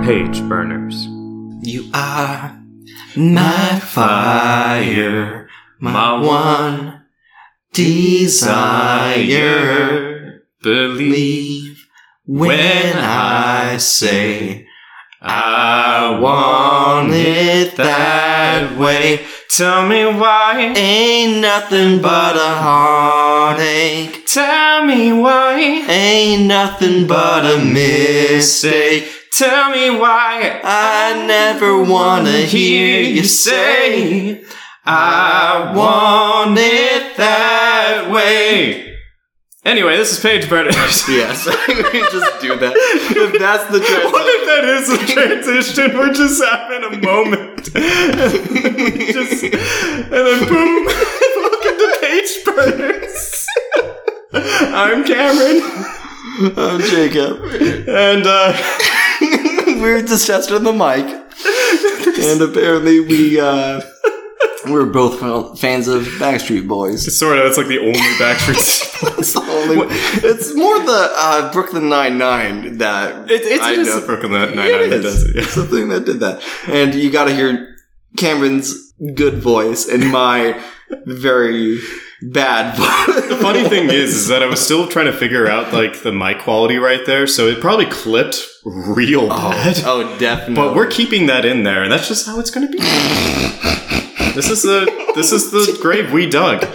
Page Burners. You are my fire, my one desire. Believe when I say I want it that way. Tell me why. Ain't nothing but a heartache. Tell me why. Ain't nothing but a mistake. Tell me why. I never wanna hear you say I want it that way. Anyway, this is Page Burners. Yes, we just do that. If that's the transition. What if that is a transition? We're just having a moment. And then boom. Welcome to Page Burners. I'm Cameron. I'm Jacob. And we were just testing the mic. And apparently we're both fans of Backstreet Boys. Sort of. It's like the only Backstreet Boys. It's more the Brooklyn Nine-Nine that I know. The Brooklyn Nine-Nine that does it. Yeah. It's the thing that did that. And you gotta hear Cameron's good voice and my very bad voice. The funny thing is that I was still trying to figure out like the mic quality right there, so it probably clipped real bad. Oh, definitely. But we're keeping that in there, and that's just how it's going to be. This is the grave we dug.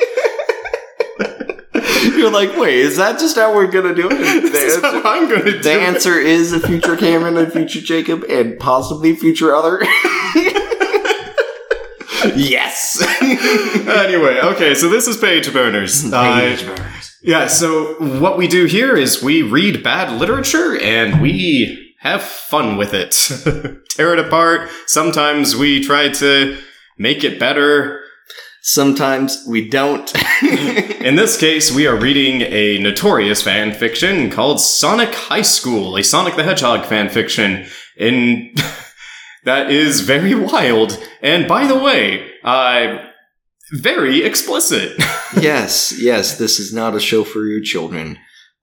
You're like, wait, is that just how we're gonna do it? This is how I'm gonna do it. The answer is a future Cameron and future Jacob and possibly future other. Yes. Anyway, okay, so this is Page Burners. Page Burners. Yeah, so what we do here is we read bad literature and we have fun with it. Tear it apart. Sometimes we try to make it better. Sometimes we don't. In this case, we are reading a notorious fan fiction called Sonic High School, a Sonic the Hedgehog fan fiction. That is very wild. And by the way, very explicit. Yes, this is not a show for your children.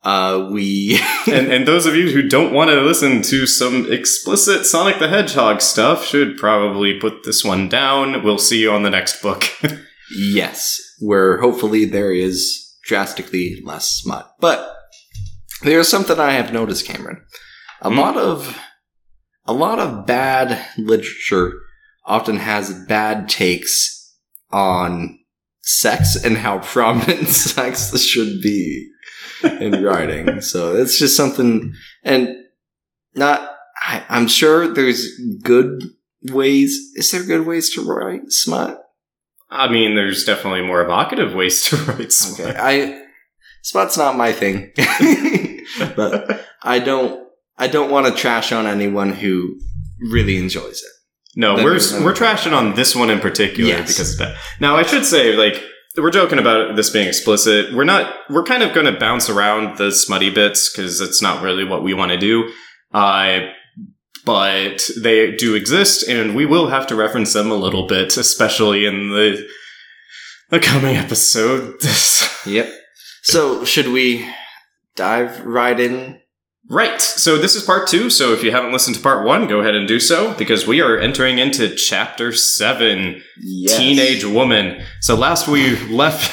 And those of you who don't want to listen to some explicit Sonic the Hedgehog stuff should probably put this one down. We'll see you on the next book. Yes, where hopefully there is drastically less smut. But there's something I have noticed, Cameron. A lot of bad literature often has bad takes on sex and how prominent sex should be in writing. So it's just something, and I'm sure there's good ways. Is there good ways to write smut? I mean, there's definitely more evocative ways to write smut. Okay, smut's not my thing, but I don't want to trash on anyone who really enjoys it. No, we're trashing on this one in particular because of that. Now, I should say, like, we're joking about this being explicit. We're kind of going to bounce around the smutty bits because it's not really what we want to do. But they do exist, and we will have to reference them a little bit, especially in the coming episode. Yep. So, should we dive right in? Right. So this is part 2. So if you haven't listened to part 1, go ahead and do so, because we are entering into chapter 7, yes. Teenage Woman. So last we left...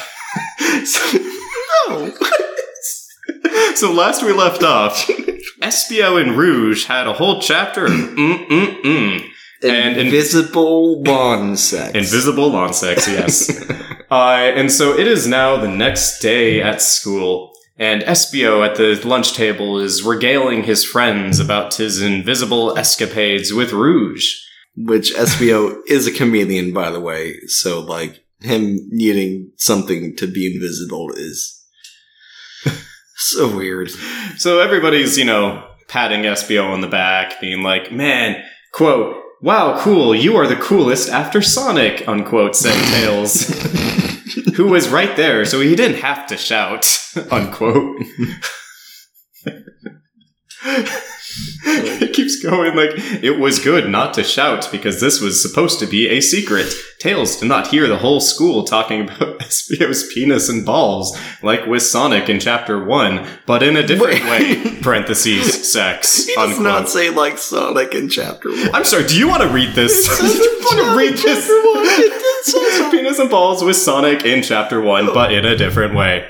No. So last we left off, Espio and Rouge had a whole chapter of And invisible lawn sex. Invisible lawn sex, yes. And so it is now the next day at school. And Espio at the lunch table is regaling his friends about his invisible escapades with Rouge. Which Espio is a chameleon, by the way. So, like, him needing something to be invisible is so weird. So everybody's, patting Espio on the back, being like, man, quote, wow, cool, you are the coolest after Sonic, unquote, said Tails. Who was right there, so he didn't have to shout, unquote. It keeps going like, it was good not to shout because this was supposed to be a secret. Tails did not hear the whole school talking about SBO's penis and balls, like with Sonic in Chapter 1, but in a different way, parentheses, sex, He does unquote. not say like Sonic in Chapter 1. I'm sorry, do you want to read this? It says Do you want to read this? Chapter 1. It did say so. Penis and balls with Sonic in Chapter 1, but in a different way.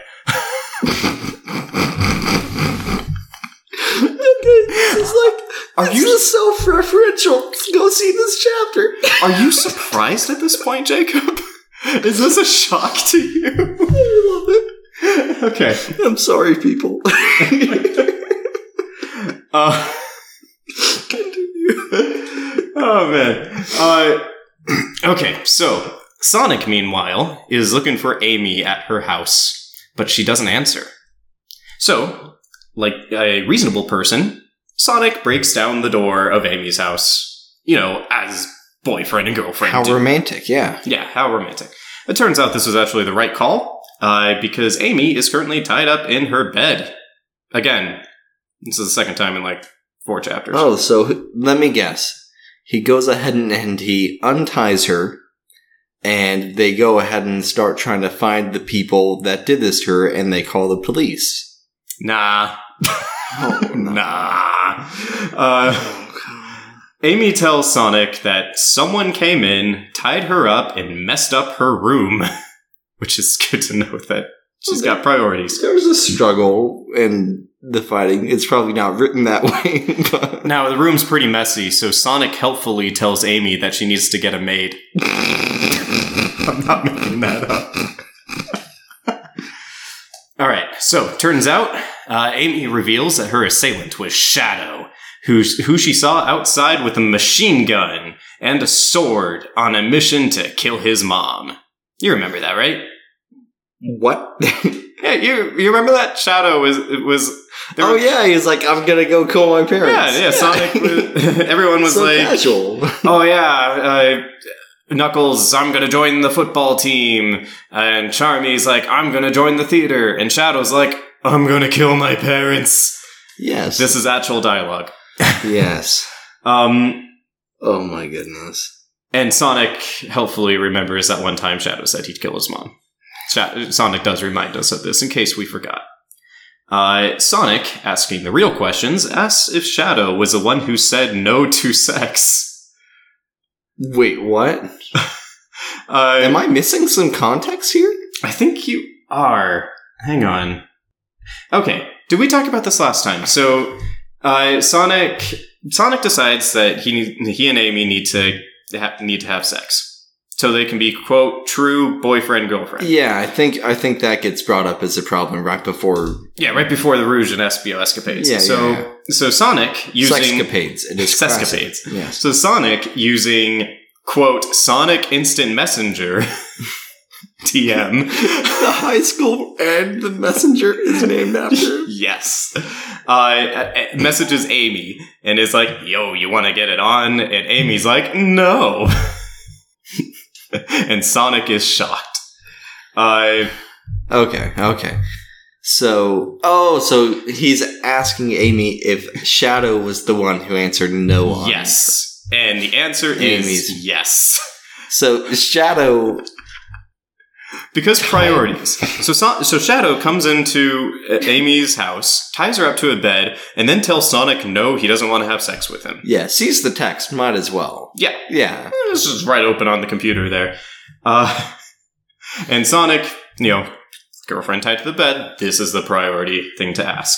This is like, are you self-referential? Go see this chapter. Are you surprised at this point, Jacob? Is this a shock to you? I love it. Okay. I'm sorry, people. Continue. Oh, man. Okay, so Sonic, meanwhile, is looking for Amy at her house, but she doesn't answer. So, like a reasonable person, Sonic breaks down the door of Amy's house, you know, as boyfriend and girlfriend How do. romantic, yeah. Yeah, how romantic. It turns out this was actually the right call, because Amy is currently tied up in her bed. Again, this is the second time in like 4 chapters. Oh, so let me guess. He goes ahead and he unties her, and they go ahead and start trying to find the people that did this to her, and they call the police. Nah. Oh, no. Nah. Amy tells Sonic that someone came in, tied her up, and messed up her room. Which is good to know that she's got priorities. There was a struggle in the fighting. It's probably not written that way, but... Now, the room's pretty messy, so Sonic helpfully tells Amy that she needs to get a maid. I'm not making that up. Alright, so, turns out, Amy reveals that her assailant was Shadow, who she saw outside with a machine gun and a sword on a mission to kill his mom. You remember that, right? What? Yeah, you remember that? Shadow was Oh, yeah, he's like, I'm gonna go kill my parents. Yeah, Sonic was, everyone was so like, casual. oh yeah, Knuckles, I'm gonna join the football team, and Charmy's like, I'm gonna join the theater, and Shadow's like, I'm gonna kill my parents. Yes. This is actual dialogue. Yes. Oh my goodness. And Sonic helpfully remembers that one time Shadow said he'd kill his mom. Sonic does remind us of this in case we forgot. Sonic, asking the real questions, asks if Shadow was the one who said no to sex. Wait, what? Am I missing some context here? I think you are. Hang on. Okay, did we talk about this last time? So, Sonic decides that he and Amy need to have sex. So they can be, quote, true boyfriend-girlfriend. Yeah, I think that gets brought up as a problem right before... Yeah, right before the Rouge and Espio escapades. Yeah, So Sonic using... Sexcapades. It is Sescapades. Yes. So Sonic using, quote, Sonic Instant Messenger, TM. The high school and the messenger is named after. Yes. Messages Amy and is like, yo, you want to get it on? And Amy's like, no. And Sonic is shocked. Okay. So he's asking Amy if Shadow was the one who answered no on. Yes. And the answer is yes. So Shadow... Because priorities. So Shadow comes into Amy's house, ties her up to a bed, and then tells Sonic no, he doesn't want to have sex with him. Yeah, sees the text, might as well. Yeah. Yeah. This is right open on the computer there. And Sonic, girlfriend tied to the bed, this is the priority thing to ask.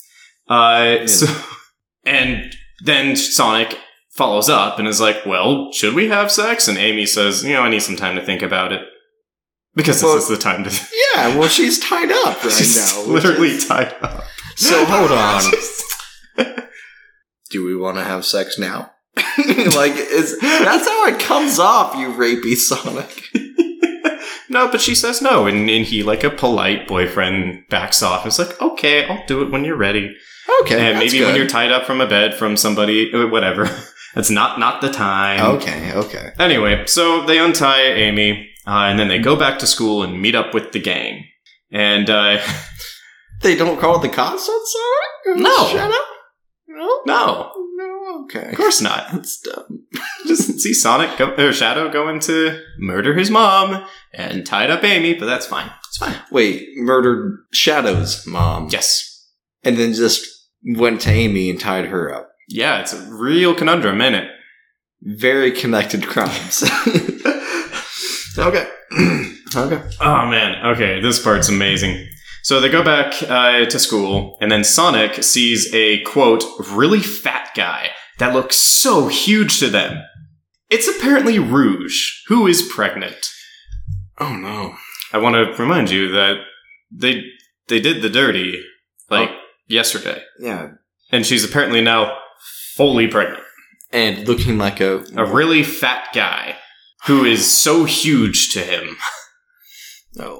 And then Sonic follows up and is like, well, should we have sex? And Amy says, I need some time to think about it. Because this is the time to... Yeah, well, she's tied up right She's now. literally tied up. So, hold on. Do we want to have sex now? That's how it comes off, you rapey Sonic. No, but she says no, and he, like a polite boyfriend, backs off and is like, okay, I'll do it when you're ready. Okay, and maybe when you're tied up from a bed from somebody, whatever. That's not the time. Okay. Anyway, so they untie Amy, and then they go back to school and meet up with the gang. And, they don't call the cops on Sonic? No. Shut up? No. No, okay. Of course not. That's dumb. Just see Shadow going to murder his mom and tied up Amy, but that's fine. It's fine. Wait, murdered Shadow's mom. Yes. And then just went to Amy and tied her up. Yeah, it's a real conundrum, isn't it? Very connected crimes. Okay. Okay. Oh, man. Okay, this part's amazing. So they go back to school, and then Sonic sees a, quote, really fat guy that looks so huge to them. It's apparently Rouge, who is pregnant. Oh, no. I want to remind you that they did the dirty, yesterday. Yeah. And she's apparently now fully pregnant. And looking like a really fat guy who is so huge to him. No.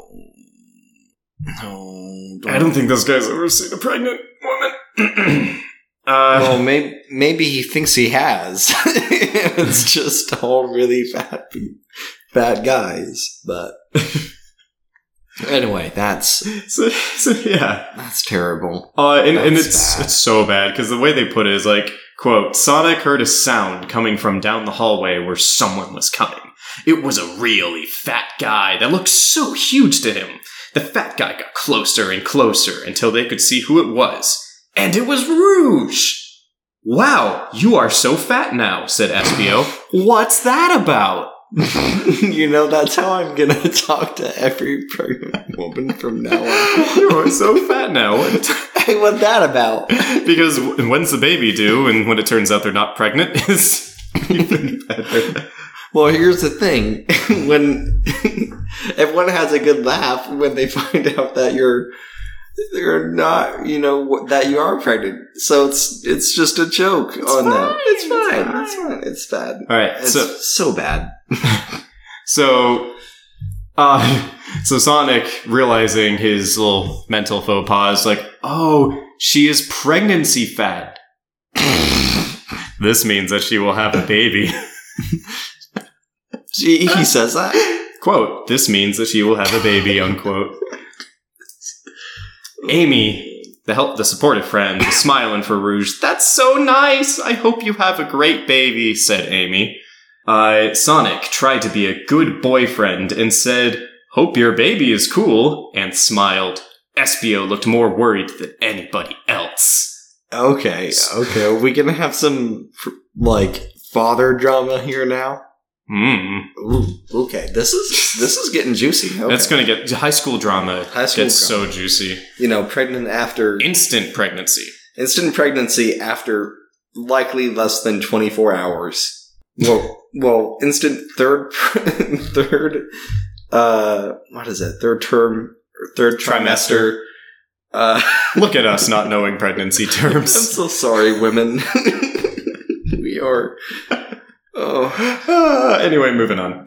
No. I don't think this guy's ever seen a pregnant woman. Well, maybe he thinks he has. It's just all really fat guys. But anyway, that's yeah, that's terrible. And That's it's so bad because the way they put it is like, quote, Sonic heard a sound coming from down the hallway where someone was coming. It was a really fat guy that looked so huge to him. The fat guy got closer and closer until they could see who it was. And it was Rouge! Wow, you are so fat now, said Espio. What's that about? That's how I'm gonna talk to every pregnant woman from now on. You are so fat now. Hey, what's that about? Because when's the baby due, and when it turns out they're not pregnant, is even better. Well, here's the thing. When everyone has a good laugh when they find out that you're not, that you are pregnant. So it's just a joke on them. It's fine. It's bad. All right. It's so bad. So Sonic, realizing his little mental faux pas, like, oh, she is pregnancy fat. This means that she will have a baby. He says that? Quote, this means that she will have a baby, unquote. Amy, the supportive friend, is smiling for Rouge. That's so nice! I hope you have a great baby, said Amy. Sonic tried to be a good boyfriend and said, hope your baby is cool, and smiled. Espio looked more worried than anybody else. Okay. Are we gonna have some, father drama here now? Ooh, okay. This is getting juicy. Okay. That's gonna get high school drama. So juicy. Pregnant after instant pregnancy. Instant pregnancy after likely less than 24 hours. Well, instant third. What is it? Third trimester. Look at us not knowing pregnancy terms. I'm so sorry, women. We are. Oh. Anyway, moving on.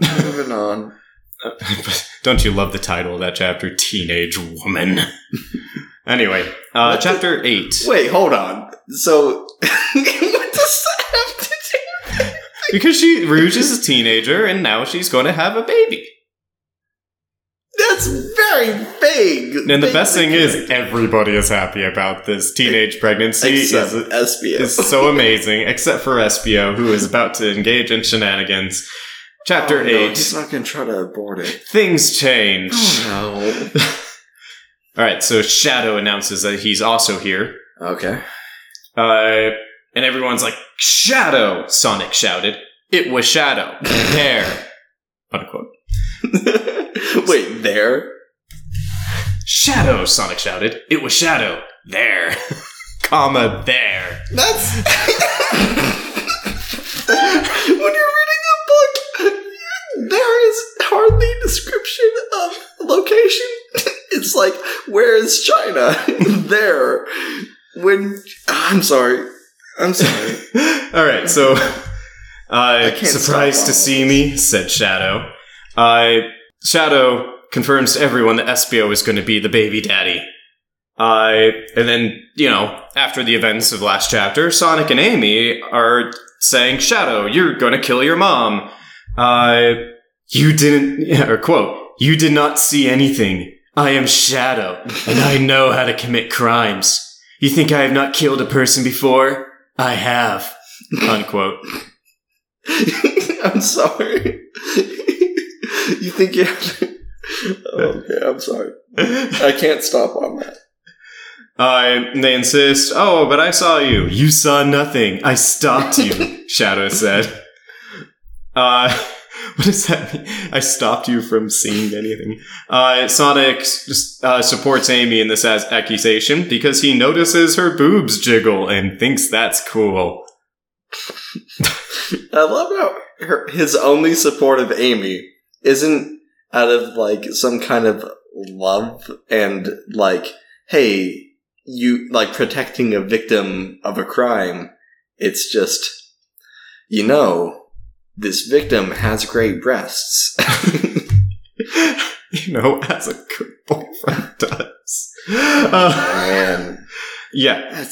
Don't you love the title of that chapter? Teenage Woman. Anyway, chapter 8. Wait, hold on. So, what does that have to do? Because Rouge is a teenager, and now she's going to have a baby. That's very vague. And the best thing is, everybody is happy about this. Teenage pregnancy Espio. is so amazing, except for Espio, who is about to engage in shenanigans. Chapter 8. He's not going to try to abort it. Things change. Oh, no. Alright, so Shadow announces that he's also here. Okay. And everyone's like, Shadow! Sonic shouted. It was Shadow. There. Unquote. Wait, there? Shadow, Sonic shouted. It was Shadow. There. Comma, there. That's... When you're reading a book, there is hardly a description of location. It's like, where is China? There. I'm sorry. Alright, so... surprised to see me, said Shadow. Shadow confirms to everyone that Espio is going to be the baby daddy. And then, after the events of last chapter, Sonic and Amy are saying, Shadow, you're going to kill your mom. You didn't, or quote, you did not see anything. I am Shadow, and I know how to commit crimes. You think I have not killed a person before? I have, unquote. I'm sorry. You think you have to... Okay, I'm sorry. I can't stop on that. They insist, oh, but I saw you. You saw nothing. I stopped you, Shadow said. What does that mean? I stopped you from seeing anything. Sonic just supports Amy in this accusation because he notices her boobs jiggle and thinks that's cool. I love how his only support of Amy isn't out of, like, some kind of love and, like, hey, you, like, protecting a victim of a crime. It's just, you know, this victim has great breasts. You know, as a good boyfriend does. Man. Yeah.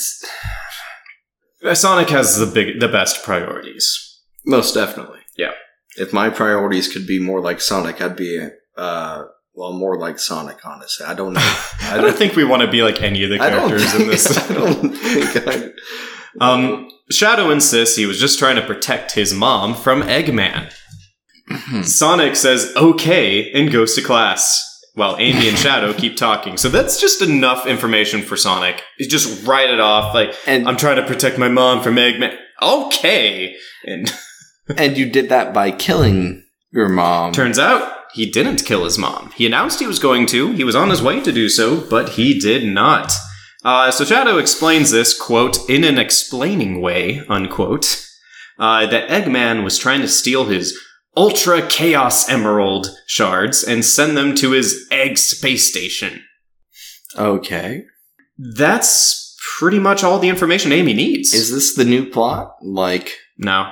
Sonic has the best priorities. Most definitely. Yeah. If my priorities could be more like Sonic, I'd be, more like Sonic, honestly. I don't know. I don't think we want to be like any of the characters in this. I don't think I... Shadow insists he was just trying to protect his mom from Eggman. Sonic says okay and goes to class, while Amy and Shadow keep talking. So that's just enough information for Sonic. He just write it off, like, I'm trying to protect my mom from Eggman. Okay! And you did that by killing your mom. Turns out, he didn't kill his mom. He announced he was going to. He was on his way to do so, but he did not. So Shadow explains this, quote, in an explaining way, unquote, that Eggman was trying to steal his Ultra Chaos Emerald shards and send them to his Egg Space Station. Okay. That's pretty much all the information Amy needs. Is this the new plot? Like... No.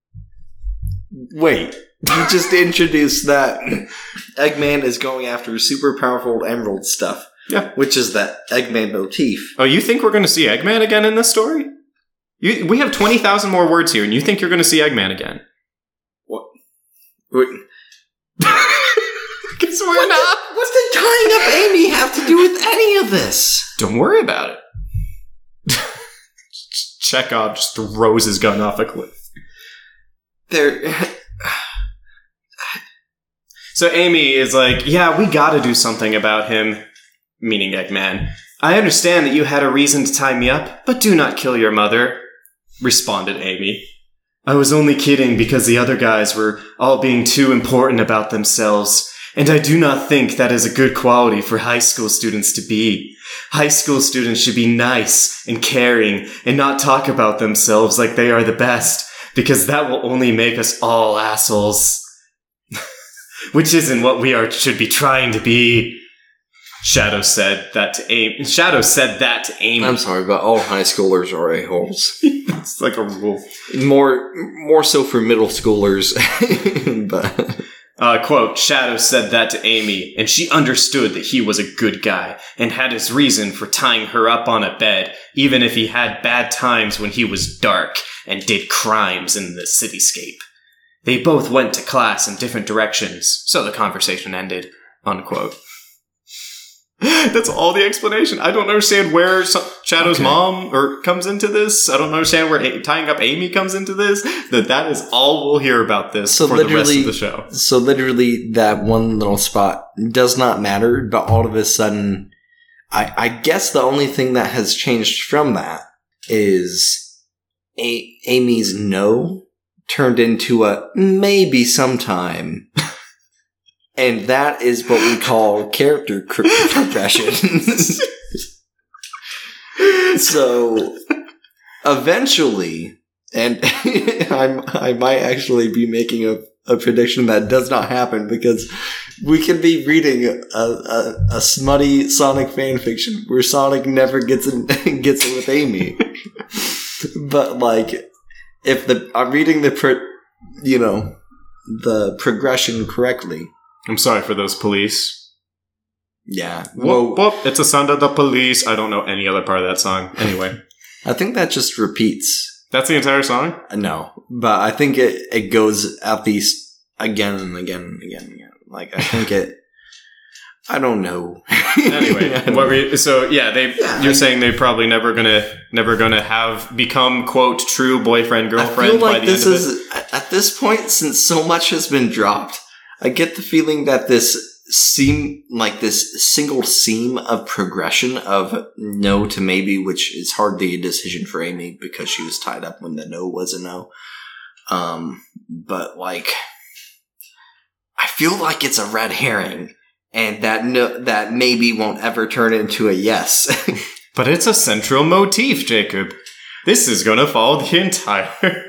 Wait. You just introduced that Eggman is going after super powerful emerald stuff. Yeah. Which is that Eggman motif. Oh, you think we're going to see Eggman again in this story? We have 20,000 more words here, and you think you're going to see Eggman again? What? Because we're not. What's the tying up Amy have to do with any of this? Don't worry about it. Chekhov just throws his gun off a cliff. So Amy is like, yeah, we gotta do something about him. Meaning Eggman. I understand that you had a reason to tie me up, but do not kill your mother, responded Amy. I was only kidding because the other guys were all being too important about themselves, and I do not think that is a good quality for high school students to be. High school students should be nice and caring and not talk about themselves like they are the best, because that will only make us all assholes. Which isn't what we should be trying to be. Shadow said that to Amy. I'm sorry, but all high schoolers are a-holes. It's like a rule. More so for middle schoolers. But quote, Shadow said that to Amy, and she understood that he was a good guy, and had his reason for tying her up on a bed, even if he had bad times when he was dark, and did crimes in the cityscape. They both went to class in different directions, so the conversation ended, unquote. That's all the explanation. I don't understand where Shadow's mom comes into this. I don't understand where tying up Amy comes into this. That is all we'll hear about this for the rest of the show. So literally that one little spot does not matter, but all of a sudden, I guess the only thing that has changed from that is Amy's no turned into a maybe sometime. And that is what we call character progression. So, eventually, and I might actually be making a prediction that does not happen, because we could be reading a smutty Sonic fanfiction where Sonic never gets it with Amy. But, like, if I'm reading the progression correctly. I'm sorry for those police. Yeah. Whoop, whoop, it's a sound of the police. I don't know any other part of that song. Anyway. I think that just repeats. That's the entire song? No. But I think it goes at least again and again and again and again. Like, I think I don't know. Anyway, you're saying they're probably never gonna have become, quote, true boyfriend girlfriend. I feel like by the end of it? at this point, since so much has been dropped, I get the feeling that this single seam of progression of no to maybe, which is hardly a decision for Amy because she was tied up when the no was a no. But like, I feel like it's a red herring. And that maybe won't ever turn into a yes. But it's a central motif, Jacob. This is gonna follow the entire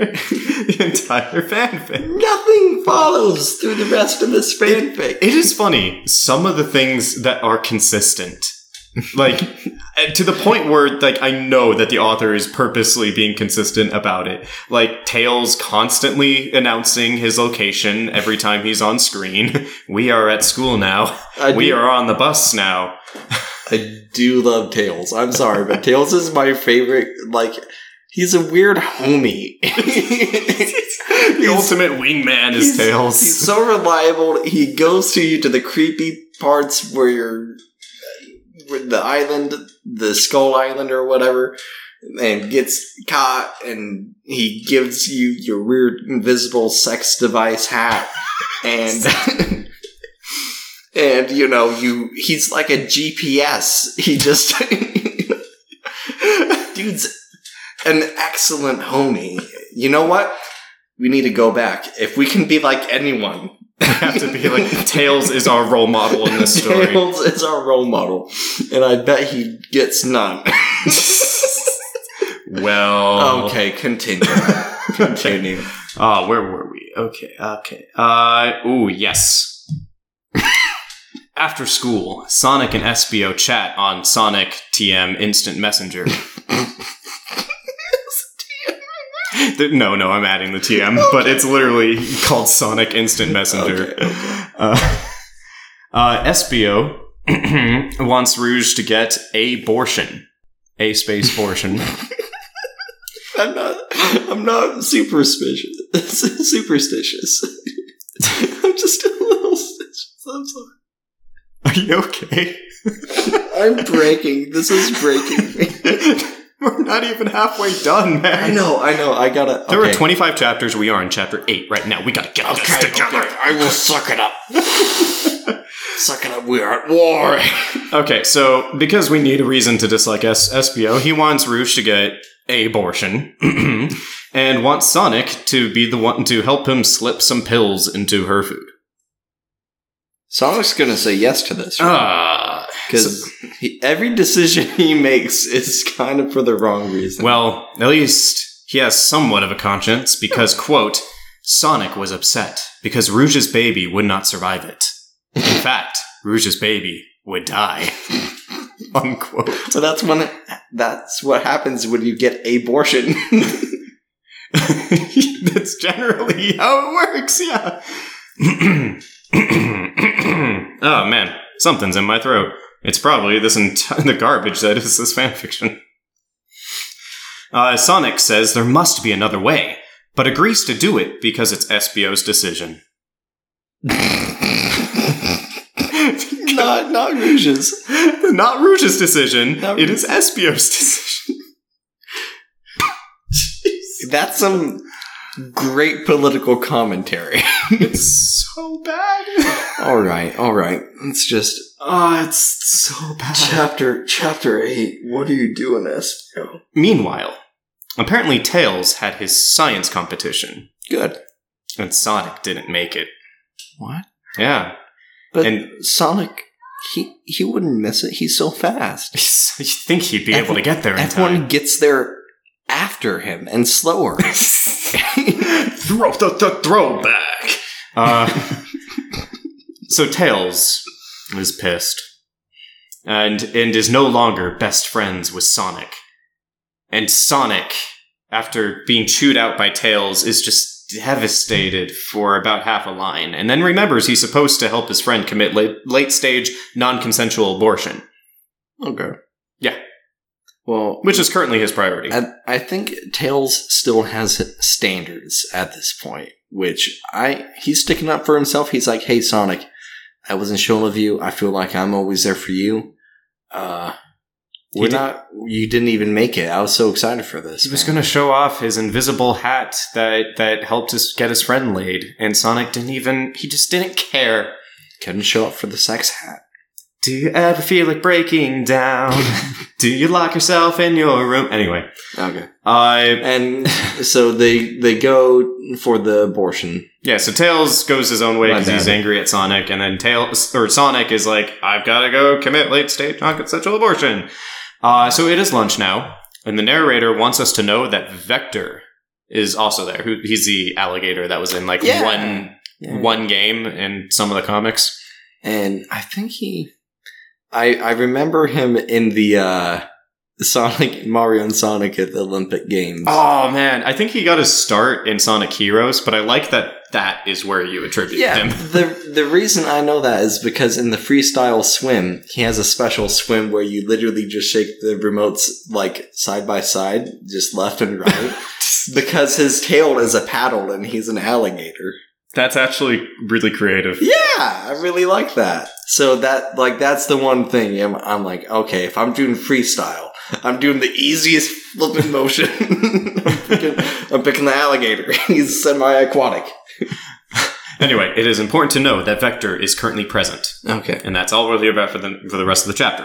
fanfic. Nothing follows through the rest of this fanfic. It is funny. Some of the things that are consistent. Like, to the point where, like, I know that the author is purposely being consistent about it. Like, Tails constantly announcing his location every time he's on screen. We are at school now. We are on the bus now. I do love Tails. I'm sorry, but Tails is my favorite. Like, he's a weird homie. The ultimate wingman is Tails. He's so reliable. He goes to you to the creepy parts where you're the island, the Skull Island or whatever, and gets caught, and he gives you your weird invisible sex device hat, and and he's like a GPS. He just dude's an excellent homie. You know what? We need to go back. If we can be like anyone, we have to be like, Tails is our role model in this story. Tails is our role model. And I bet he gets none. Well. Okay, continue. Continue. Where were we? Okay. Yes. After school, Sonic and Espio chat on Sonic TM Instant Messenger. No, I'm adding the TM, okay. But it's literally called Sonic Instant Messenger. Okay. Espio wants Rouge to get a-bortion. A space portion. I'm not superstitious. I'm just a little stitious. I'm sorry. Are you okay? I'm breaking. This is breaking me. We're not even halfway done, man. I know. I gotta... There are 25 chapters. We are in chapter 8 right now. We gotta get this together. Okay. I will suck it up. Suck it up. We are at war. Okay, so because we need a reason to dislike Espio, he wants Rouge to get a-bortion and wants Sonic to be the one to help him slip some pills into her food. Sonic's gonna say yes to this, right? Because every decision he makes is kind of for the wrong reason. Well, at least he has somewhat of a conscience because, quote, Sonic was upset because Rouge's baby would not survive it. In fact, Rouge's baby would die. Unquote. So that's what happens when you get a-bortion. That's generally how it works, yeah. Oh man, something's in my throat. It's probably the garbage that is this fanfiction. Sonic says there must be another way, but agrees to do it because it's Espio's decision. Not Rouge's. Not Rouge's decision. It is Espio's decision. That's some great political commentary. It's so bad. All right. It's just... it's so bad. Chapter 8. What are you doing, Espio? Meanwhile, apparently Tails had his science competition. Good. And Sonic didn't make it. What? Yeah. But Sonic, he wouldn't miss it. He's so fast. You think he'd be able to get there in time. Everyone gets there after him and slower. Throw the throwback. So Tails is pissed and is no longer best friends with Sonic. And Sonic, after being chewed out by Tails, is just devastated for about half a line, and then remembers he's supposed to help his friend commit late-stage, non-consensual abortion. Okay. Yeah. Well, which is currently his priority. I think Tails still has standards at this point, which he's sticking up for himself. He's like, hey, Sonic, That wasn't shown of you. I feel like I'm always there for you. You didn't even make it. I was so excited for this. He was going to show off his invisible hat that helped us get his friend laid, and Sonic he just didn't care. Couldn't show up for the sex hat. Do you ever feel like breaking down? Do you lock yourself in your room? Anyway. Okay. And so they go for the abortion. Yeah, so Tails goes his own way because he's angry at Sonic, and then Sonic is like, I've got to go commit late-stage non-consensual abortion. So it is lunch now, and the narrator wants us to know that Vector is also there. He's the alligator that was in one game in some of the comics. And I think I remember him in the Mario and Sonic at the Olympic Games. Oh man, I think he got his start in Sonic Heroes, but I like that is where you attribute him. The reason I know that is because in the freestyle swim, he has a special swim where you literally just shake the remotes like side by side, just left and right, because his tail is a paddle and he's an alligator. That's actually really creative. Yeah, I really like that. So that's the one thing I'm like, okay, if I'm doing freestyle, I'm doing the easiest flipping motion. I'm picking the alligator. He's semi-aquatic. Anyway, it is important to know that Vector is currently present. Okay. And that's all we'll hear about for the rest of the chapter.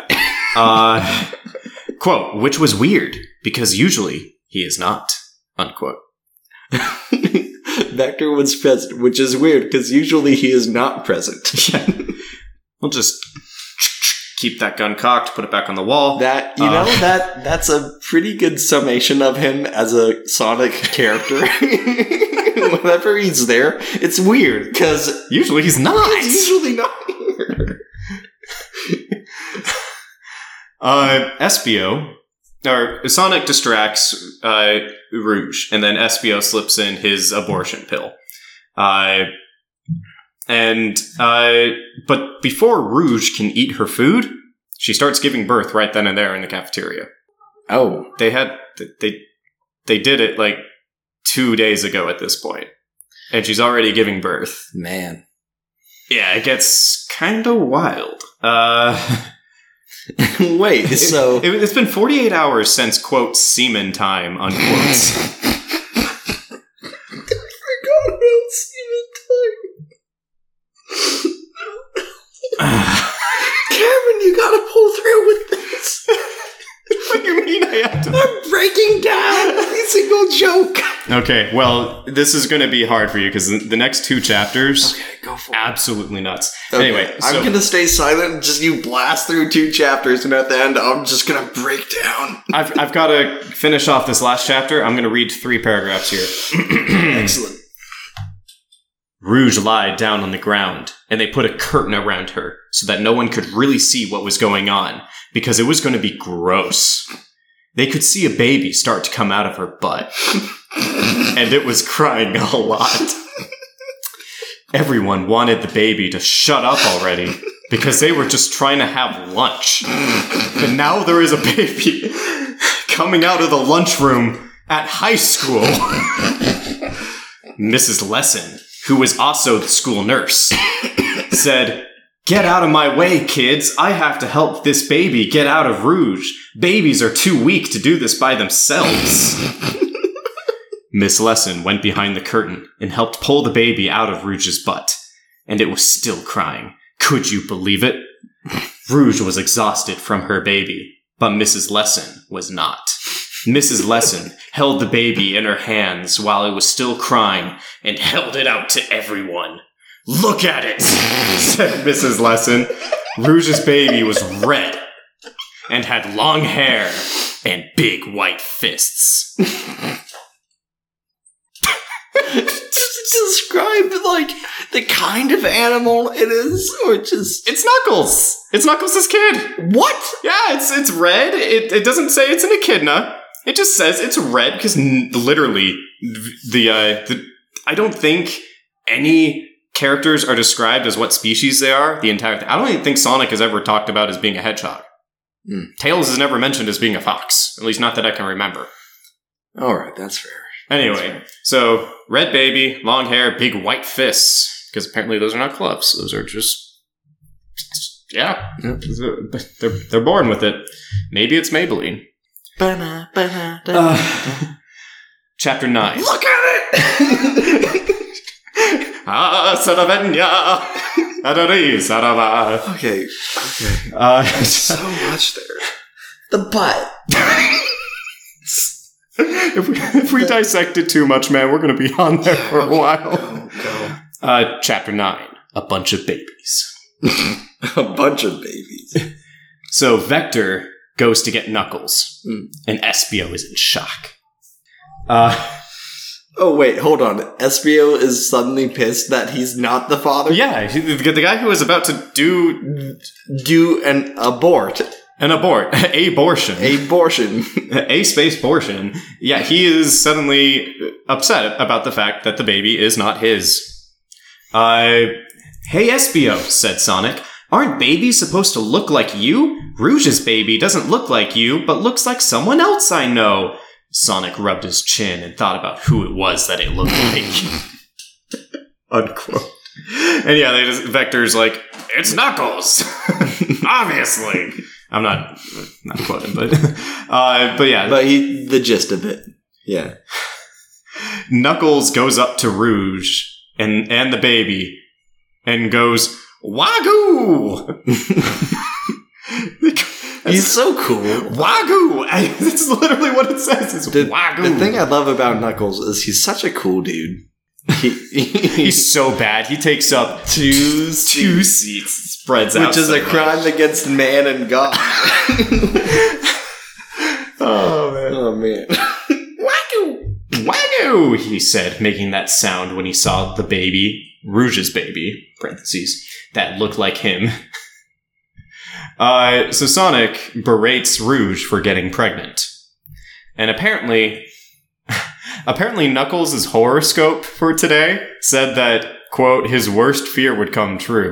Quote, which was weird, because usually he is not. Unquote. Vector was present, which is weird, because usually he is not present. Yeah. We'll just keep that gun cocked, put it back on the wall. That's a pretty good summation of him as a Sonic character. Whenever he's there, it's weird, because usually he's not. He's usually not here. Sonic distracts Rouge, and then Espio slips in his abortion pill. But before Rouge can eat her food, she starts giving birth right then and there in the cafeteria. Oh. They did it like 2 days ago at this point, and she's already giving birth. Man. Yeah, it gets kind of wild. Wait, so... It's been 48 hours since, quote, semen time, unquote. I forgot about semen time. Cameron, you gotta pull through with this. What do you mean I have to? I'm breaking down every single joke. Okay, well, this is going to be hard for you because the next 2 chapters, okay, go for it. Absolutely nuts. Okay, anyway, I'm going to stay silent. Just you blast through 2 chapters, and at the end, I'm just going to break down. I've got to finish off this last chapter. I'm going to read 3 paragraphs here. Excellent. Rouge lied down on the ground, and they put a curtain around her so that no one could really see what was going on, because it was going to be gross. They could see a baby start to come out of her butt, and it was crying a lot. Everyone wanted the baby to shut up already, because they were just trying to have lunch. And now there is a baby coming out of the lunchroom at high school. Mrs. Lesson, who was also the school nurse, said, "Get out of my way, kids. I have to help this baby get out of Rouge. Babies are too weak to do this by themselves." Miss Lesson went behind the curtain and helped pull the baby out of Rouge's butt, and it was still crying. Could you believe it? Rouge was exhausted from her baby, but Mrs. Lesson was not. Mrs. Lesson held the baby in her hands while it was still crying and held it out to everyone. "Look at it," said Mrs. Lesson. Rouge's baby was red and had long hair and big white fists. Describe, like, the kind of animal it is, or just... It's Knuckles! It's Knuckles' kid! What? Yeah, it's red. It doesn't say it's an echidna. It just says it's red because literally I don't think any characters are described as what species they are the entire thing. I don't even think Sonic is ever talked about as being a hedgehog. Tails is never mentioned as being a fox. At least not that I can remember. Alright, that's fair. Anyway, so red baby, long hair, big white fists. Because apparently those are not gloves. Those are just Yeah. They're born with it. Maybe it's Maybelline. Chapter 9. Look at it! Saravenya. Adari Sarava. Okay. So much there. The butt. If we dissect it too much, man, we're going to be on there for a while. Go. Chapter 9. A bunch of babies. A bunch of babies. So Vector goes to get Knuckles, and Espio is in shock. Oh, wait, hold on. Espio is suddenly pissed that he's not the father? Yeah, the guy who was about to Do an abort. An abortion. A space abortion. Yeah, he is suddenly upset about the fact that the baby is not his. Hey, Espio, said Sonic. Aren't babies supposed to look like you? Rouge's baby doesn't look like you, but looks like someone else I know. Sonic rubbed his chin and thought about who it was that it looked like. Unquote. And yeah, Vector's like, it's Knuckles! Obviously! I'm not quoting, but yeah. But the gist of it. Yeah. Knuckles goes up to Rouge and the baby and goes, Wagyu! He's so cool. Wagyu! That's literally what it says. It's Wagyu. The thing I love about Knuckles is he's such a cool dude. He's so bad. He takes up two seats, spreads out, which is a crime against man and God. Oh man! Wagyu! He said, making that sound when he saw the baby, Rouge's baby (parentheses) that looked like him. So Sonic berates Rouge for getting pregnant, and apparently Knuckles' horoscope for today said that, quote, his worst fear would come true.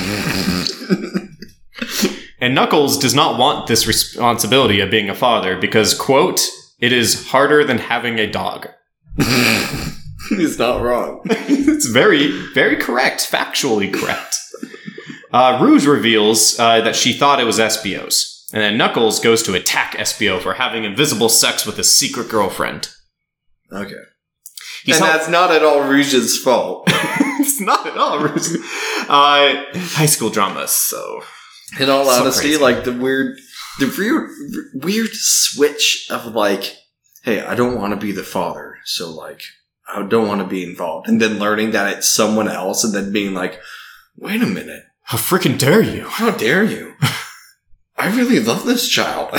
And Knuckles does not want this responsibility of being a father because, quote, it is harder than having a dog. He's not wrong. It's very, very correct. Factually correct. Rouge reveals that she thought it was Espio's. And then Knuckles goes to attack Espio for having invisible sex with his secret girlfriend. Okay. That's not at all Rouge's fault. It's not at all Rouge's. High school drama, so... In all honesty, crazy. like the weird switch of like, hey, I don't want to be the father, so like, I don't want to be involved. And then learning that it's someone else and then being like, wait a minute. How freaking dare you? How dare you? I really love this child.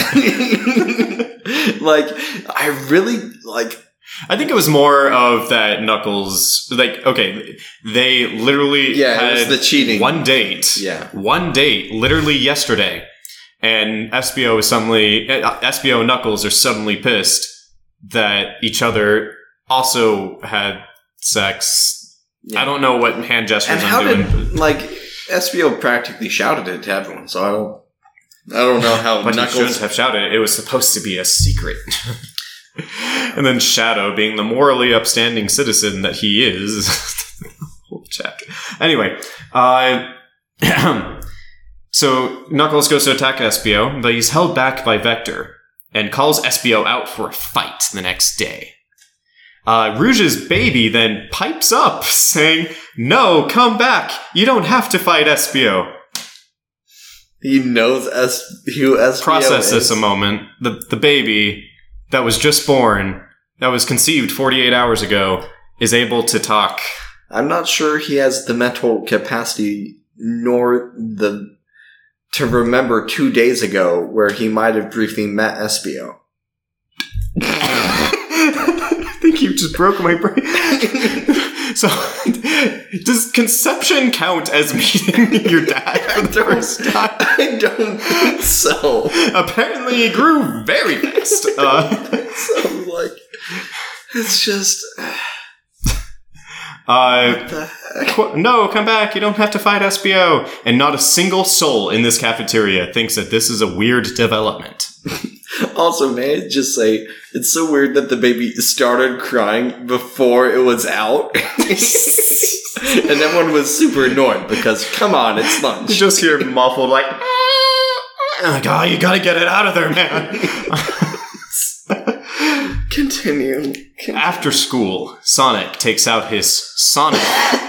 Like, I really, like... I think it was more of that Knuckles, like, okay, they literally had it was the cheating. One date, literally yesterday, and Espio and Knuckles are suddenly pissed that each other also had sex. Yeah. I don't know what hand gestures I'm doing. Like, Espio practically shouted it to everyone, so I don't know how but Knuckles... he shouldn't have shouted. It was supposed to be a secret. And then Shadow, being the morally upstanding citizen that he is. Whole chapter. Anyway, so Knuckles goes to attack Espio, but he's held back by Vector and calls Espio out for a fight the next day. Rouge's baby then pipes up, saying, "No, come back. You don't have to fight Espio." He knows who Espio Process is. this a moment. The baby that was just born, that was conceived 48 hours ago, is able to talk. I'm not sure he has the mental capacity nor to remember 2 days ago where he might have briefly met Espio. I think you just broke my brain. So, does conception count as meeting your dad for the first time? I don't think so. Apparently, he grew very fast. So, like, it's just... what the heck? No, come back. You don't have to fight Espio. And not a single soul in this cafeteria thinks that this is a weird development. Also, may I just say, it's so weird that the baby started crying before it was out. And everyone was super annoyed because, come on, it's lunch. You just hear muffled like, oh, you gotta get it out of there, man. Continue. After school, Sonic takes out his Sonic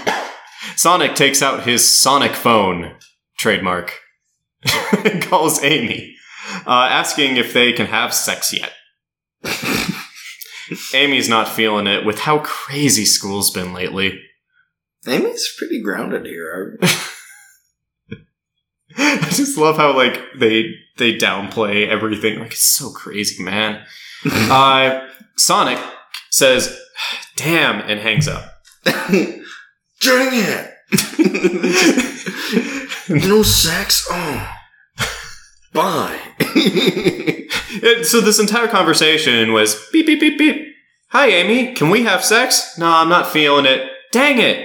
phone, trademark, and calls Amy, asking if they can have sex yet. Amy's not feeling it with how crazy school's been lately. Amy's pretty grounded here. I just love how, like, they downplay everything. Like, it's so crazy, man. Sonic says, damn, and hangs up. Dang it! No sex? Oh. Bye. So this entire conversation was beep, beep, beep, beep. Hi, Amy. Can we have sex? No, I'm not feeling it. Dang it.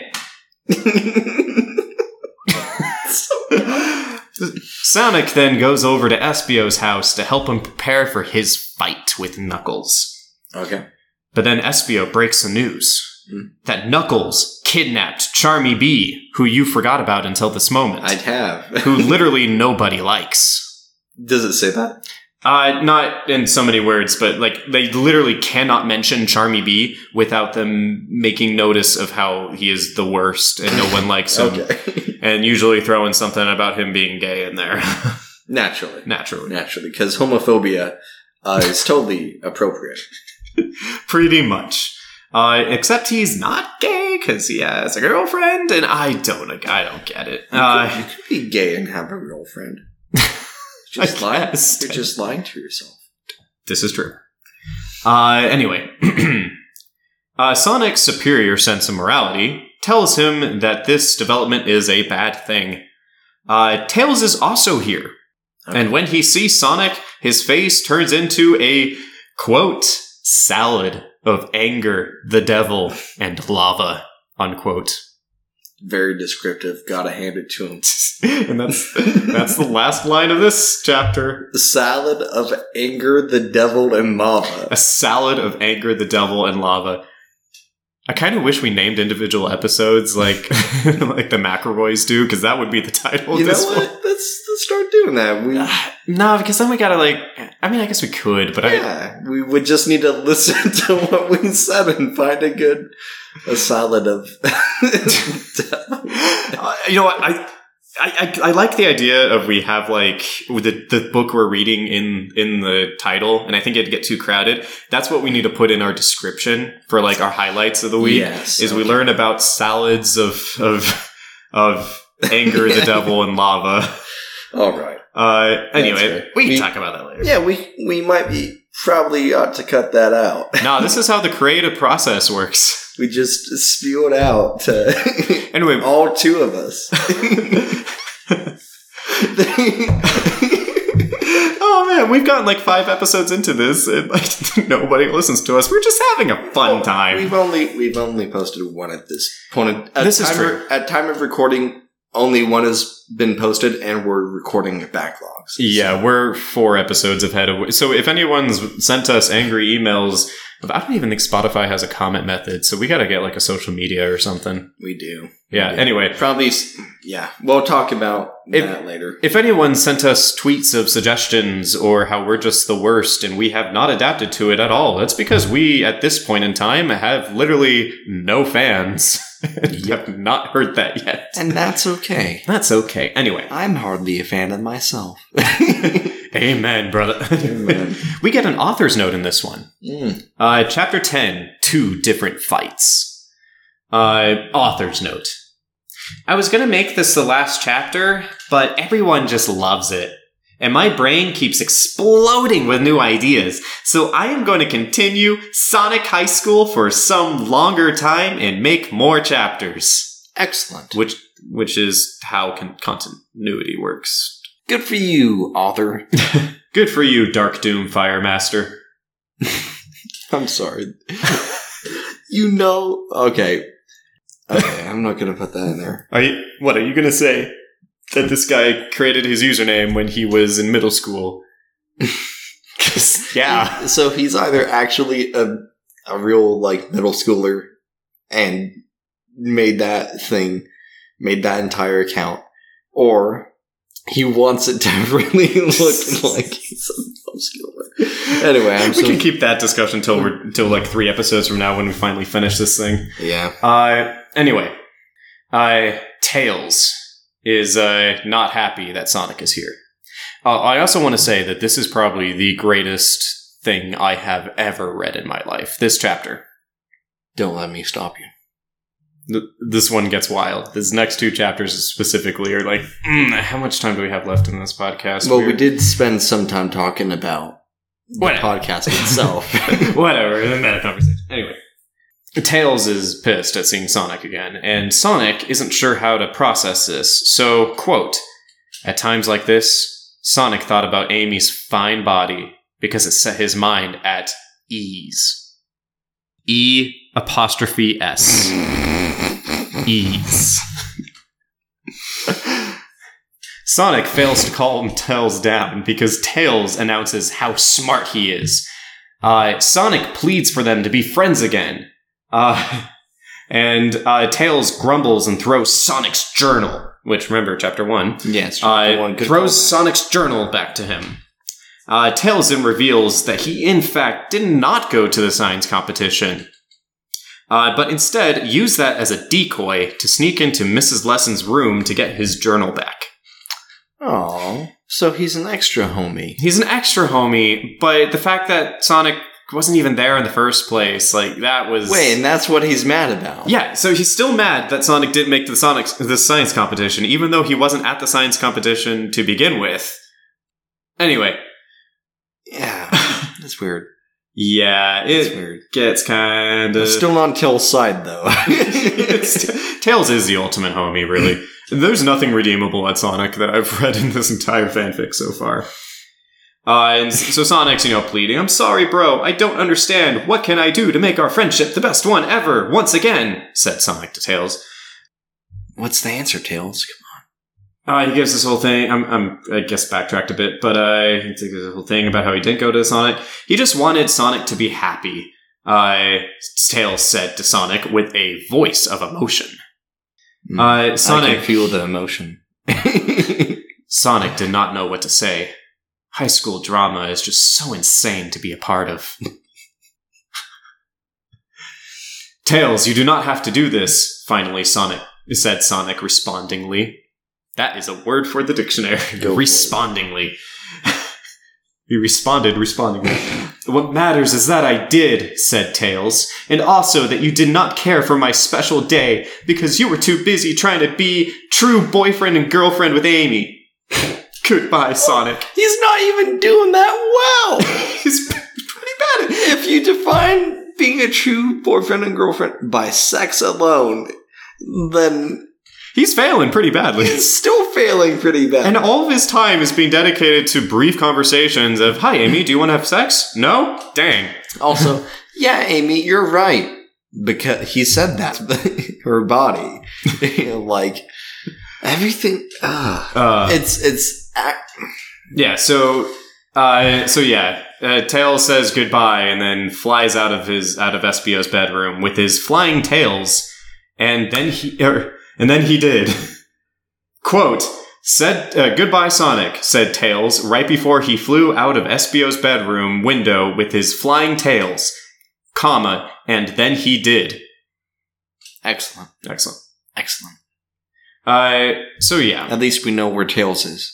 Sonic then goes over to Espio's house to help him prepare for his fight with Knuckles. Okay. But then Espio breaks the news that Knuckles kidnapped Charmy Bee, who you forgot about until this moment. I'd have. Who literally nobody likes. Does it say that? Not in so many words, but like they literally cannot mention Charmy Bee without them making notice of how he is the worst and no one likes him. Okay. And usually throwing something about him being gay in there. Naturally, because homophobia is totally appropriate. Pretty much. Except he's not gay because he has a girlfriend, and I don't get it. You could be gay and have a girlfriend. You're just lying to yourself. This is true. Anyway, Sonic's superior sense of morality tells him that this development is a bad thing. Tails is also here. Okay. And when he sees Sonic, his face turns into a, quote, salad of anger, the devil, and lava, unquote. Very descriptive. Gotta hand it to him. And that's the last line of this chapter. The salad of anger, the devil, and lava. A salad of anger, the devil, and lava. I kind of wish we named individual episodes like like the McElroys do, because that would be the title of this one. Let's start doing that. No, because then we gotta I guess we could, but we would just need to listen to what we said and find a salad of you know what, I like the idea of we have the book we're reading in the title, and I think it'd get too crowded. That's what we need to put in our description for our highlights of the week. Yes, we learn about salads of anger, the devil, and lava. All right. Anyway, we can talk about that later. Yeah, we might probably ought to cut that out. No, this is how the creative process works. We just spew it out to anyway, all two of us. Oh man, we've gotten 5 episodes into this, and nobody listens to us. We're just having a fun time. We've only posted one at this point. This is true. At time of recording, only one has been posted, and we're recording backlogs. Yeah, we're 4 episodes ahead of. So if anyone's sent us angry emails, I don't even think Spotify has a comment method, so we got to get a social media or something. We do. Yeah. Anyway, probably. Yeah, we'll talk about that later. If anyone sent us tweets of suggestions or how we're just the worst and we have not adapted to it at all, that's because we, at this point in time, have literally no fans. You have not heard that yet. And that's okay. That's okay. Anyway. I'm hardly a fan of myself. Amen, brother. Amen. We get an author's note in this one. Chapter 10, 2 different fights. Author's note. I was going to make this the last chapter, but everyone just loves it. And my brain keeps exploding with new ideas, so I am going to continue Sonic High School for some longer time and make more chapters. Excellent. Which is how continuity works. Good for you, author. Good for you, Dark Doom Firemaster. I'm sorry. Okay. Okay, I'm not going to put that in there. Are you going to say? That this guy created his username when he was in middle school. Yeah. So he's either actually a real middle schooler and made that entire account, or he wants it to really look like he's obscure. Anyway, we can keep that discussion till like 3 episodes from now when we finally finish this thing. Yeah. Anyway, Tails is not happy that Sonic is here. I also want to say that this is probably the greatest thing I have ever read in my life. This chapter. Don't let me stop you. This one gets wild. These next 2 chapters specifically are like, how much time do we have left in this podcast? Well, we did spend some time talking about the podcast itself. Whatever, the meta conversation. Anyway, Tails is pissed at seeing Sonic again, and Sonic isn't sure how to process this. So, quote, at times like this, Sonic thought about Amy's fine body because it set his mind at ease. E''S. Ease. Sonic fails to calm Tails down because Tails announces how smart he is. Sonic pleads for them to be friends again. And Tails grumbles and throws Sonic's journal, which, remember, chapter 1. Yes, chapter 1. Throws Sonic's journal back to him. Tails then reveals that he, in fact, did not go to the science competition. But instead used that as a decoy to sneak into Mrs. Lesson's room to get his journal back. Oh, so he's an extra homie. He's an extra homie, but the fact that Sonic wasn't even there in the first place, like, that was... Wait, and that's what he's mad about? Yeah, so he's still mad that Sonic didn't make the science competition, even though he wasn't at the science competition to begin with. Anyway. Yeah, that's weird. Yeah, it gets kind of... Still not Tails' side, though. Tails is the ultimate homie, really. There's nothing redeemable at Sonic that I've read in this entire fanfic so far. And so Sonic's, pleading, I'm sorry, bro, I don't understand. What can I do to make our friendship the best one ever, once again? Said Sonic to Tails. What's the answer, Tails? He gives this whole thing. I guess backtracked a bit, but he gives this whole thing about how he didn't go to Sonic. He just wanted Sonic to be happy. Tails said to Sonic with a voice of emotion. Sonic, I can feel the emotion. Sonic did not know what to say. High school drama is just so insane to be a part of. Tails, you do not have to do this. Finally, said Sonic respondingly. That is a word for the dictionary. Respondingly. He responded respondingly. What matters is that I did, said Tails, and also that you did not care for my special day because you were too busy trying to be true boyfriend and girlfriend with Amy. Goodbye, Sonic. He's not even doing that well. He's pretty bad at it. If you define being a true boyfriend and girlfriend by sex alone, then... He's failing pretty badly. He's still failing pretty bad. And all of his time is being dedicated to brief conversations of, hi, Amy, do you want to have sex? No? Dang. Also, yeah, Amy, you're right. Because he said that. Her body. Like, everything... Yeah, so Tails says goodbye and then flies out of Espio's bedroom with his flying tails, and then he did. Quote, said, goodbye, Sonic, said Tails, right before he flew out of Espio's bedroom window with his flying tails, comma, and then he did. Excellent. So yeah. At least we know where Tails is.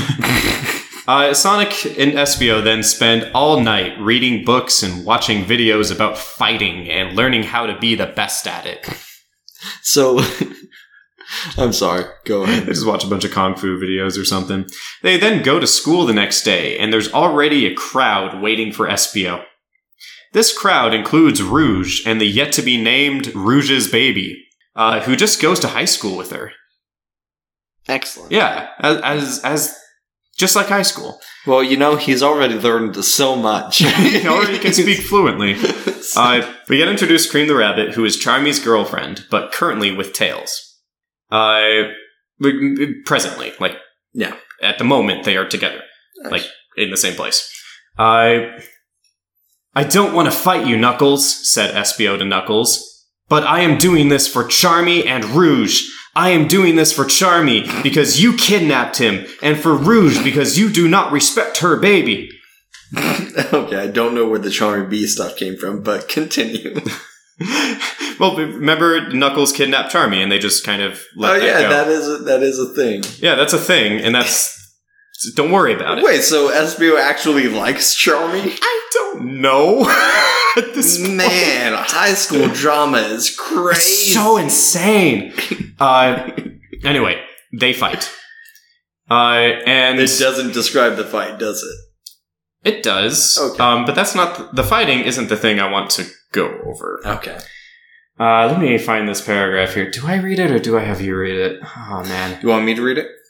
Sonic and Espio then spend all night reading books and watching videos about fighting and learning how to be the best at it. So, I'm sorry, go ahead. They just watch a bunch of Kung Fu videos or something. They then go to school the next day, and there's already a crowd waiting for Espio. This crowd includes Rouge and the yet-to-be-named Rouge's baby, who just goes to high school with her. Excellent. Yeah, as just like high school. Well, he's already learned so much. He already can speak fluently. We get introduced to Cream the Rabbit, who is Charmy's girlfriend, but currently with Tails. Presently, at the moment, they are together, in the same place. I don't want to fight you, Knuckles, said Espio to Knuckles, But I am doing this for Charmy and Rouge. I am doing this for Charmy because you kidnapped him, and for Rouge because you do not respect her baby. Okay, I don't know where the Charmy Bee stuff came from, but continue. Well, remember Knuckles kidnapped Charmy, and they just kind of let that go. that is a thing. Yeah, that's a thing, and that's... Don't worry about it. Wait, so Espio actually likes Charmy? I don't know. At this point. Man, high school drama is crazy. It's so insane. Anyway, they fight. And it doesn't describe the fight, does it? It does. Okay. But that's not... The fighting isn't the thing I want to go over. Okay. Let me find this paragraph here. Do I read it or do I have you read it? Oh, man. You want me to read it?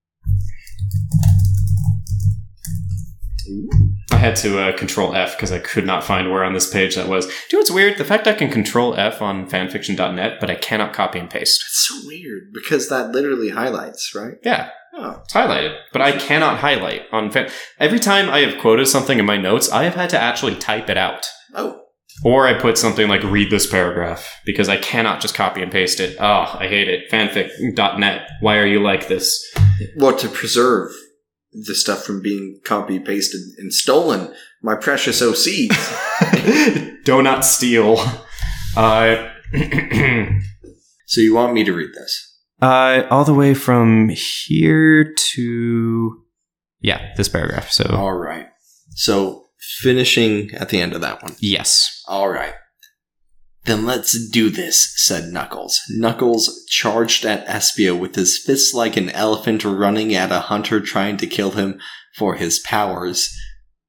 I had to control F because I could not find where on this page that was. Do you know what's weird? The fact I can control F on fanfiction.net, but I cannot copy and paste. It's so weird because that literally highlights, right? Yeah. Oh. It's highlighted, but I cannot highlight on Every time I have quoted something in my notes, I have had to actually type it out. Oh. Or I put something like, read this paragraph, because I cannot just copy and paste it. Oh, I hate it. Fanfic.net. Why are you like this? Well, to preserve the stuff from being copy, pasted, and stolen, my precious OCs. Do not steal. So you want me to read this? All the way from here to... Yeah, this paragraph. So all right. So finishing at the end of that one. Yes. All right. Then let's do this, said Knuckles. Knuckles charged at Espio with his fists like an elephant running at a hunter trying to kill him for his powers.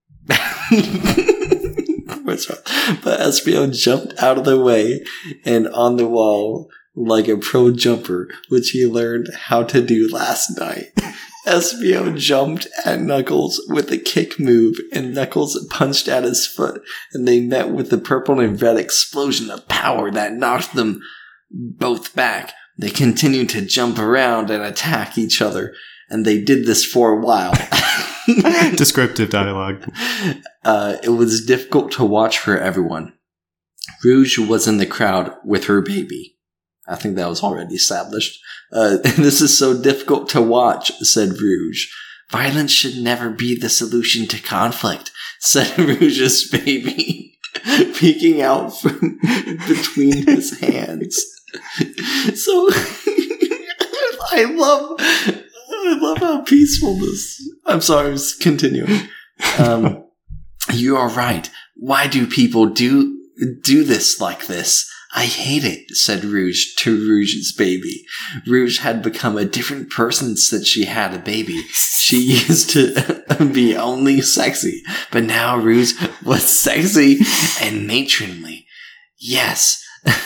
What's wrong? But Espio jumped out of the way and on the wall like a pro jumper, which he learned how to do last night. Espio jumped at Knuckles with a kick move, and Knuckles punched at his foot, and they met with the purple and red explosion of power that knocked them both back. They continued to jump around and attack each other, and they did this for a while. Descriptive dialogue. It was difficult to watch for everyone. Rouge was in the crowd with her baby. I think that was already established. This is so difficult to watch, said Rouge. Violence should never be the solution to conflict, said Rouge's baby, peeking out from between his hands. So, I love how peaceful this... I'm sorry, I was continuing. You are right. Why do people do this like this? I hate it, said Rouge to Rouge's baby. Rouge had become a different person since she had a baby. She used to be only sexy, but now Rouge was sexy and matronly. Yes.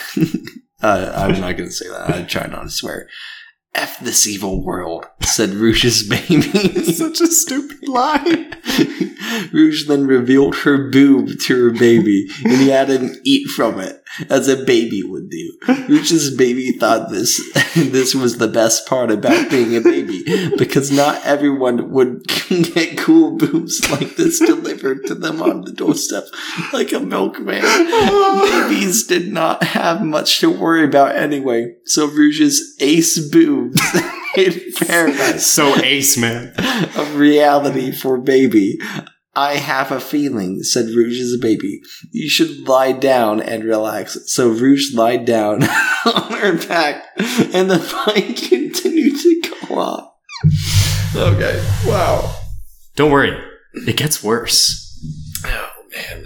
I'm not going to say that. I try not to swear. F this evil world, said Rouge's baby. Such a stupid line. Rouge then revealed her boob to her baby, and he had him eat from it, as a baby would do. Rouge's baby thought this was the best part about being a baby, because not everyone would get cool boobs like this delivered to them on the doorstep like a milkman. Babies did not have much to worry about anyway, so Rouge's ace boobs made paradise. So ace, man. A reality for baby. I have a feeling, said Rouge's baby. You should lie down and relax. So Rouge lied down on her back, and the fight continued to go on. Okay, wow. Don't worry, it gets worse. Oh, man.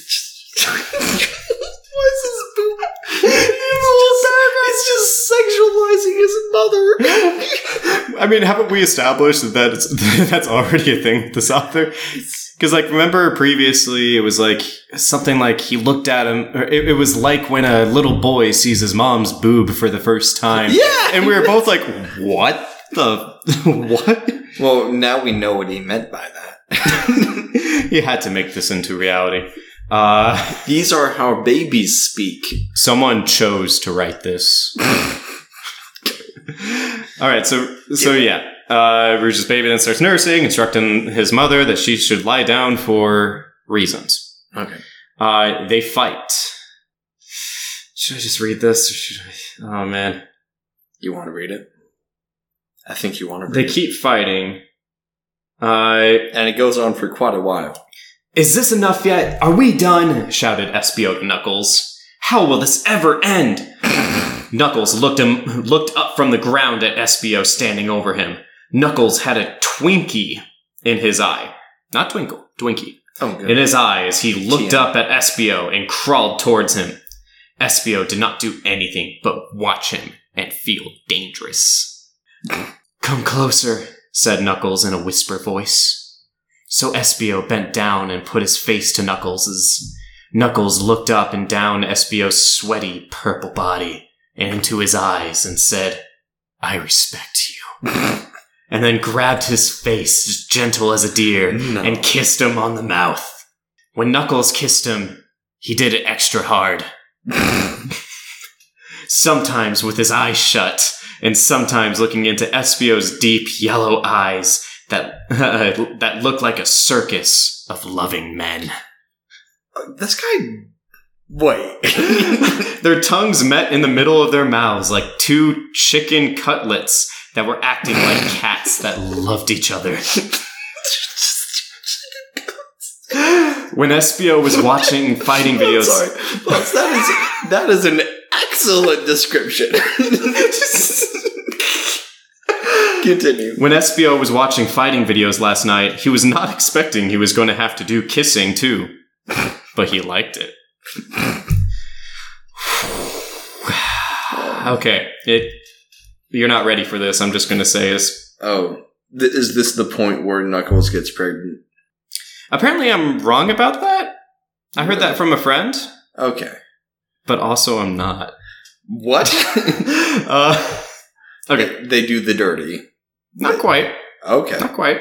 Why is this boob? He's just sexualizing his mother. I mean, haven't we established that that's already a thing with this author? Because, like, remember previously it was like something like he looked at him. Or it was like when a little boy sees his mom's boob for the first time. Yeah, and we were both like, "What the what?" Well, now we know what he meant by that. He had to make this into reality. These are how babies speak. Someone chose to write this. All right, so yeah. Rouge's baby then starts nursing, instructing his mother that she should lie down for reasons. Okay. They fight. Should I just read this? Or should I? Oh, man. You want to read it? I think you want to read They it. keep fighting. And it goes on for quite a while. Is this enough yet? Are we done? Shouted Espio to Knuckles. How will this ever end? Knuckles looked up from the ground at Espio standing over him. Knuckles had a Twinkie in his eye. Not Twinkle, Twinkie. Oh, good. In his eye as he looked up at Espio and crawled towards him. Espio did not do anything but watch him and feel dangerous. Come closer, said Knuckles in a whisper voice. So Espio bent down and put his face to Knuckles'. Knuckles looked up and down Espio's sweaty purple body and into his eyes and said, I respect you. And then grabbed his face, as gentle as a deer, and kissed him on the mouth. When Knuckles kissed him, he did it extra hard. Sometimes with his eyes shut, and sometimes looking into Espio's deep yellow eyes that looked like a circus of loving men. This guy... Wait. Their tongues met in the middle of their mouths like two chicken cutlets that were acting like cats that loved each other. When Espio was watching fighting videos... I'm sorry. Boss, that is an excellent description. Continue. When Espio was watching fighting videos last night, he was not expecting he was going to have to do kissing too. But he liked it. Okay, you're not ready for this. I'm just going to say is... Oh, is this the point where Knuckles gets pregnant? Apparently I'm wrong about that. I heard that from a friend. Okay. But also I'm not. What? Okay. They do the dirty. Not quite. Okay. Not quite.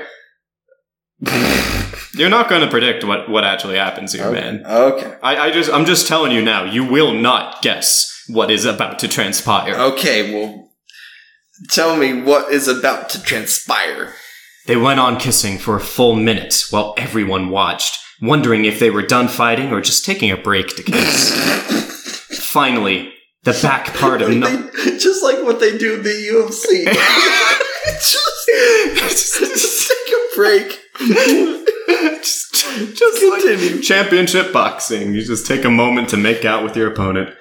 You're not going to predict what actually happens here, man. Okay. I'm just telling you now, you will not guess what is about to transpire. Okay, well, tell me what is about to transpire. They went on kissing for a full minute while everyone watched, wondering if they were done fighting or just taking a break to kiss. Finally, the back part of just like what they do in the UFC. just take a break. just continue. Like championship boxing. You just take a moment to make out with your opponent.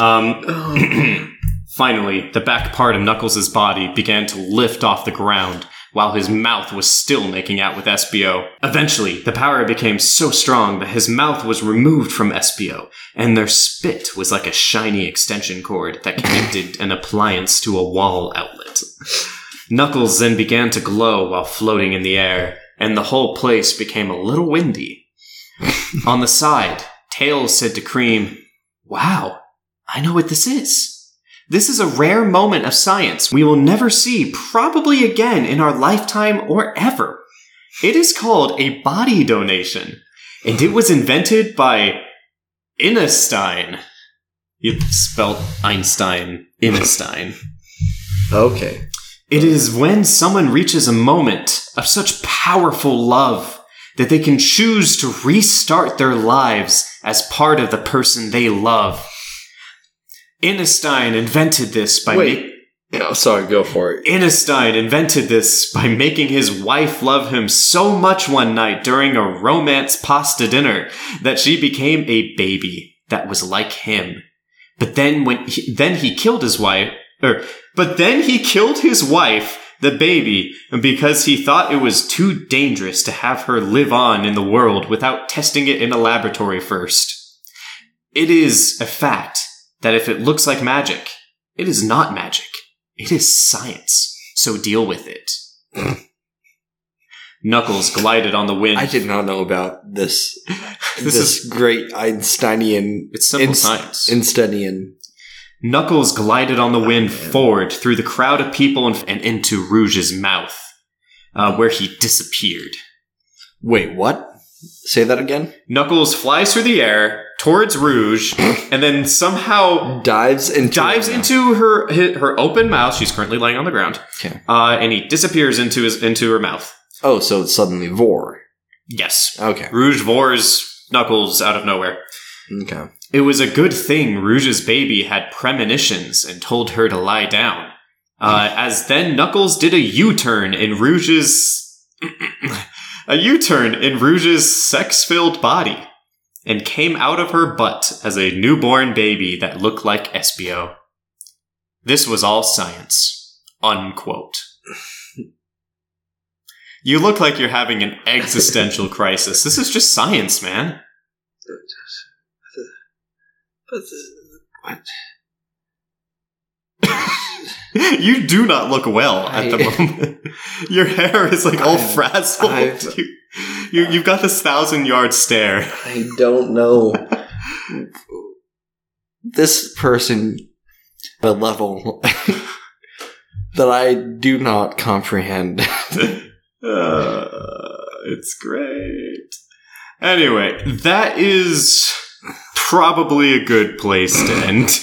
Finally, the back part of Knuckles' body began to lift off the ground while his mouth was still making out with Espio. Eventually, the power became so strong that his mouth was removed from Espio, and their spit was like a shiny extension cord that connected an appliance to a wall outlet. Knuckles then began to glow while floating in the air, and the whole place became a little windy. On the side, Tails said to Cream, "Wow, I know what this is. This is a rare moment of science we will never see probably again in our lifetime or ever. It is called a body donation, and it was invented by Einstein." You spelled Einstein, Einstein. Okay. It is when someone reaches a moment of such powerful love that they can choose to restart their lives as part of the person they love. Einstein invented this by sorry, go for it. Einstein invented this by making his wife love him so much one night during a romance pasta dinner that she became a baby that was like him. But then he killed his wife, the baby, because he thought it was too dangerous to have her live on in the world without testing it in a laboratory first. It is a fact that if it looks like magic, it is not magic. It is science. So deal with it. Knuckles glided on the wind. I did not know about this. this is great Einsteinian. It's simple science. Einsteinian. Knuckles glided on the wind forward through the crowd of people and into Rouge's mouth, where he disappeared. Wait, what? Say that again? Knuckles flies through the air towards Rouge, and then somehow dives into her open mouth. She's currently laying on the ground. Okay. And he disappears into her mouth. Oh, so it's suddenly Vor. Yes. Okay. Rouge Vors Knuckles out of nowhere. Okay. It was a good thing Rouge's baby had premonitions and told her to lie down. As then Knuckles did a U-turn in Rouge's sex-filled body and came out of her butt as a newborn baby that looked like Espio. This was all science. Unquote. You look like you're having an existential crisis. This is just science, man. What? You do not look well at the moment. Your hair is like all frazzled. You've got this 1,000-yard stare. I don't know. This person at a level that I do not comprehend. It's great. Anyway, that is probably a good place to end.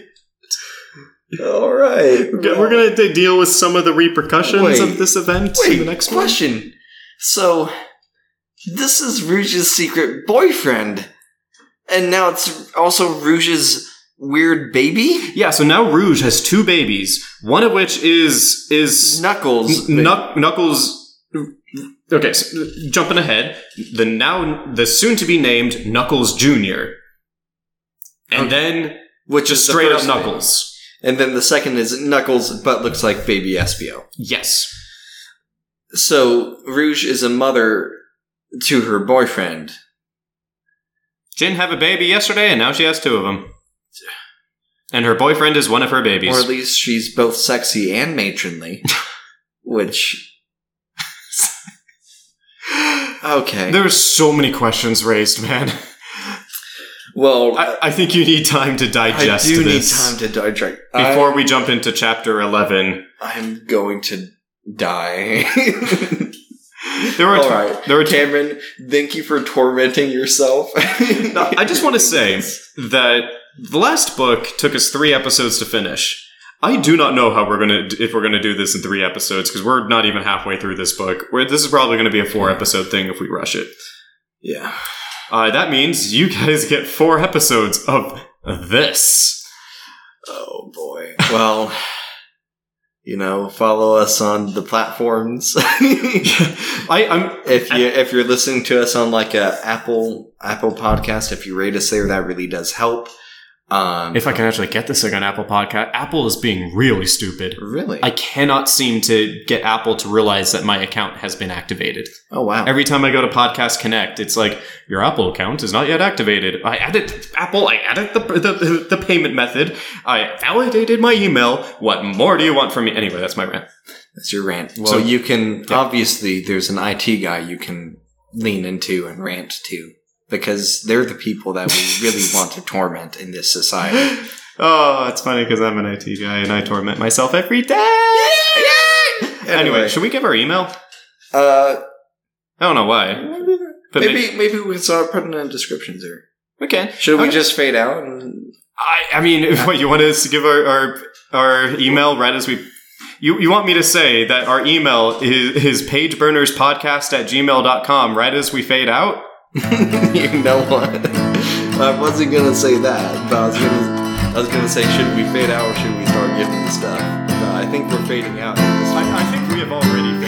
All right. We're going to deal with some of the repercussions of this event in the next question. one. So, this is Rouge's secret boyfriend. And now it's also Rouge's weird baby? Yeah, so now Rouge has 2 babies, one of which is Knuckles. Knuckles. Okay, so jumping ahead, the soon-to-be named Knuckles Jr. And then which is straight up Knuckles. And then the second is Knuckles, but looks like baby Espio. Yes. So, Rouge is a mother to her boyfriend. She didn't have a baby yesterday, and now she has 2 of them. And her boyfriend is one of her babies. Or at least she's both sexy and matronly. Which... Okay. There's so many questions raised, man. Well, I think you need time to digest this. I do need time to digest. Before we jump into chapter 11. I'm going to die. There were Cameron, thank you for tormenting yourself. No, I just want to say that the last book took us 3 episodes to finish. I do not know if we're gonna do this in 3 episodes, because we're not even halfway through this book. This is probably going to be a 4-episode thing if we rush it. Yeah. That means you guys get 4 episodes of this. Oh boy. Well, follow us on the platforms. If you're listening to us on like a Apple podcast, if you rate us there, that really does help. If I can actually get this thing on Apple Podcast, Apple is being really stupid. Really? I cannot seem to get Apple to realize that my account has been activated. Oh, wow. Every time I go to Podcast Connect, it's like, your Apple account is not yet activated. I added the payment method. I validated my email. What more do you want from me? Anyway, that's my rant. That's your rant. Well, so you can, obviously, there's an IT guy you can lean into and rant to. Because they're the people that we really want to torment in this society. Oh, it's funny because I'm an IT guy and I torment myself every day. Yay! Anyway, should we give our email? I don't know why. But maybe we can start putting in descriptions there. We can. Should we just fade out? I mean, what, you want us to give our email right as we... You want me to say that our email is pageburnerspodcast@gmail.com right as we fade out? You know what? I wasn't gonna say that, but I was gonna say, should we fade out or should we start giving the stuff? I think we're fading out. I think we have already